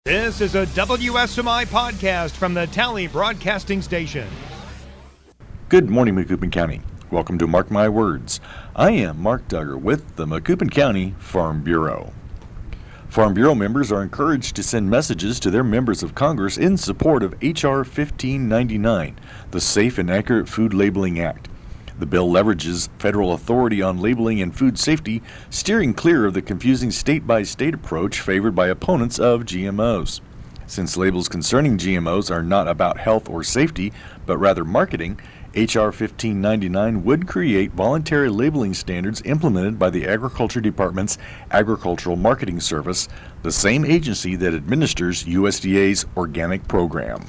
This is a WSMI podcast from the Tally Broadcasting Station. Good morning, Macoupin County. Welcome to Mark My Words. I am Mark Duggar with the Macoupin County Farm Bureau. Farm Bureau members are encouraged to send messages to their members of Congress in support of H.R. 1599, the Safe and Accurate Food Labeling Act. The bill leverages federal authority on labeling and food safety, steering clear of the confusing state-by-state approach favored by opponents of GMOs. Since labels concerning GMOs are not about health or safety, but rather marketing, H.R. 1599 would create voluntary labeling standards implemented by the Agriculture Department's Agricultural Marketing Service, the same agency that administers USDA's organic program.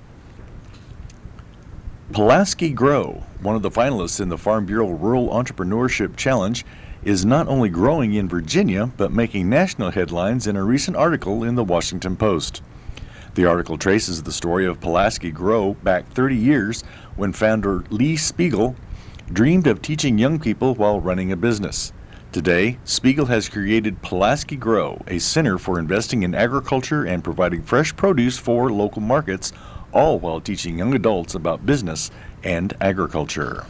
Pulaski Grow, one of the finalists in the Farm Bureau Rural Entrepreneurship Challenge, is not only growing in Virginia, but making national headlines in a recent article in the Washington Post. The article traces the story of Pulaski Grow back 30 years when founder Lee Spiegel dreamed of teaching young people while running a business. Today, Spiegel has created Pulaski Grow, a center for investing in agriculture and providing fresh produce for local markets, all while teaching young adults about business and agriculture.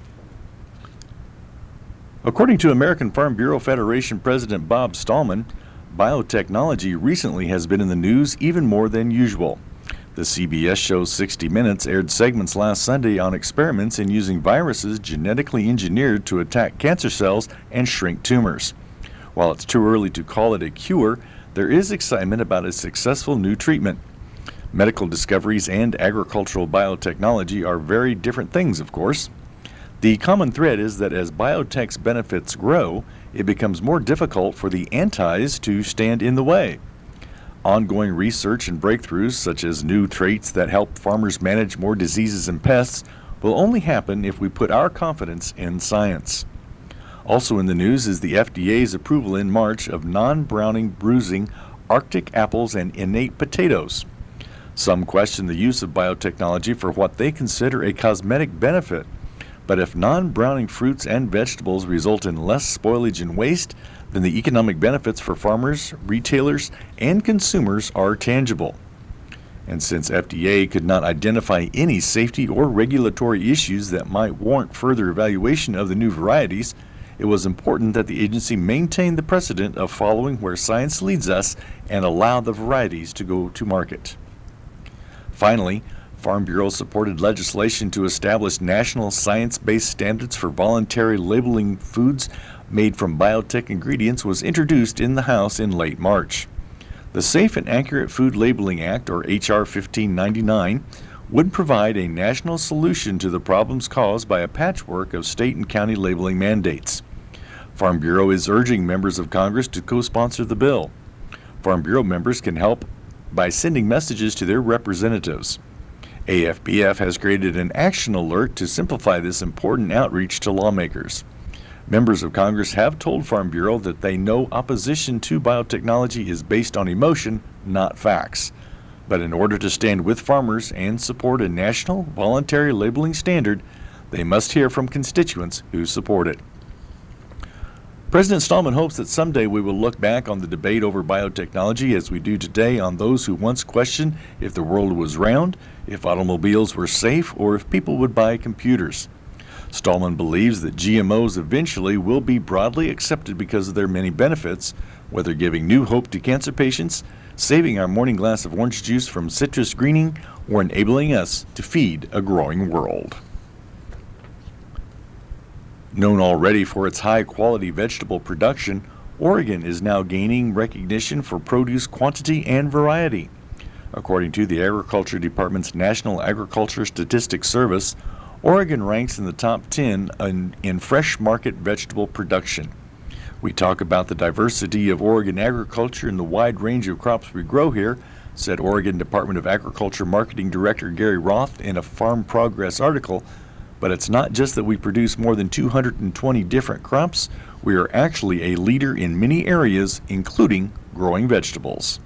According to American Farm Bureau Federation President Bob Stallman, biotechnology recently has been in the news even more than usual. The CBS show 60 Minutes aired segments last Sunday on experiments in using viruses genetically engineered to attack cancer cells and shrink tumors. While it's too early to call it a cure, there is excitement about a successful new treatment. Medical discoveries and agricultural biotechnology are very different things, of course. The common thread is that as biotech's benefits grow, it becomes more difficult for the antis to stand in the way. Ongoing research and breakthroughs, such as new traits that help farmers manage more diseases and pests, will only happen if we put our confidence in science. Also in the news is the FDA's approval in March of non-browning bruising Arctic apples and innate potatoes. Some question the use of biotechnology for what they consider a cosmetic benefit. But if non-browning fruits and vegetables result in less spoilage and waste, then the economic benefits for farmers, retailers, and consumers are tangible. And since FDA could not identify any safety or regulatory issues that might warrant further evaluation of the new varieties, it was important that the agency maintain the precedent of following where science leads us and allow the varieties to go to market. Finally, Farm Bureau supported legislation to establish national science-based standards for voluntary labeling foods made from biotech ingredients was introduced in the House in late March. The Safe and Accurate Food Labeling Act, or H.R. 1599, would provide a national solution to the problems caused by a patchwork of state and county labeling mandates. Farm Bureau is urging members of Congress to co-sponsor the bill. Farm Bureau members can help by sending messages to their representatives. AFBF has created an action alert to simplify this important outreach to lawmakers. Members of Congress have told Farm Bureau that they know opposition to biotechnology is based on emotion, not facts. But in order to stand with farmers and support a national voluntary labeling standard, they must hear from constituents who support it. President Stallman hopes that someday we will look back on the debate over biotechnology as we do today on those who once questioned if the world was round, if automobiles were safe, or if people would buy computers. Stallman believes that GMOs eventually will be broadly accepted because of their many benefits, whether giving new hope to cancer patients, saving our morning glass of orange juice from citrus greening, or enabling us to feed a growing world. Known already for its high-quality vegetable production, Oregon is now gaining recognition for produce quantity and variety. According to the Agriculture Department's National Agriculture Statistics Service, Oregon ranks in the top 10 in fresh market vegetable production. We talk about the diversity of Oregon agriculture and the wide range of crops we grow here, said Oregon Department of Agriculture Marketing Director Gary Roth in a Farm Progress article. But it's not just that we produce more than 220 different crops, we are actually a leader in many areas, including growing vegetables.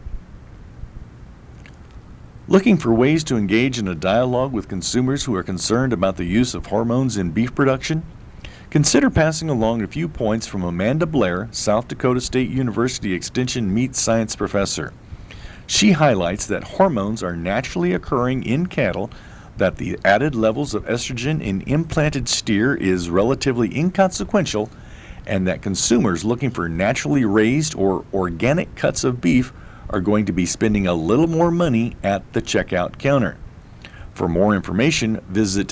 Looking for ways to engage in a dialogue with consumers who are concerned about the use of hormones in beef production? Consider passing along a few points from Amanda Blair, South Dakota State University Extension meat science professor. She highlights that hormones are naturally occurring in cattle, that the added levels of estrogen in implanted steer is relatively inconsequential, and that consumers looking for naturally raised or organic cuts of beef are going to be spending a little more money at the checkout counter. For more information, visit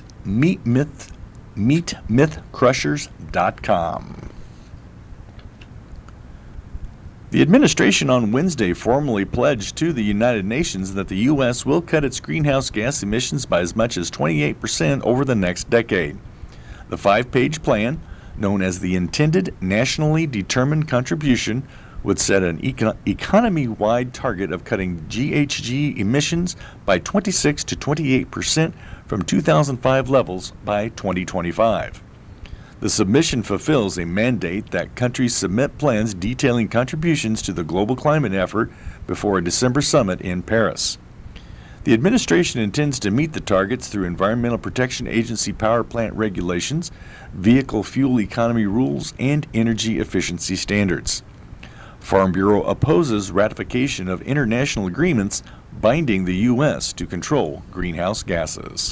meatmythcrushers.com. The administration on Wednesday formally pledged to the United Nations that the U.S. will cut its greenhouse gas emissions by as much as 28% over the next decade. The 5-page plan, known as the Intended Nationally Determined Contribution, would set an economy-wide target of cutting GHG emissions by 26 to 28% from 2005 levels by 2025. The submission fulfills a mandate that countries submit plans detailing contributions to the global climate effort before a December summit in Paris. The administration intends to meet the targets through Environmental Protection Agency power plant regulations, vehicle fuel economy rules, and energy efficiency standards. Farm Bureau opposes ratification of international agreements binding the U.S. to control greenhouse gases.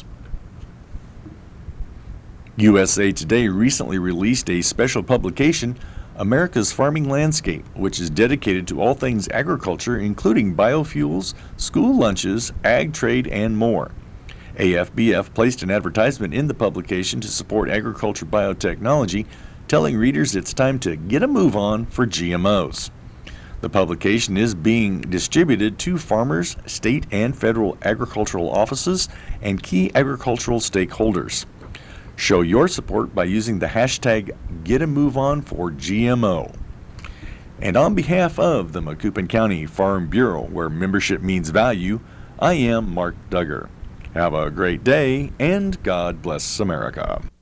USA Today recently released a special publication, America's Farming Landscape, which is dedicated to all things agriculture, including biofuels, school lunches, ag trade, and more. AFBF placed an advertisement in the publication to support agriculture biotechnology, telling readers it's time to get a move on for GMOs. The publication is being distributed to farmers, state and federal agricultural offices, and key agricultural stakeholders. Show your support by using the hashtag #GetAMoveOnForGMO. And on behalf of the Macoupin County Farm Bureau, where membership means value, I am Mark Duggar. Have a great day, and God bless America.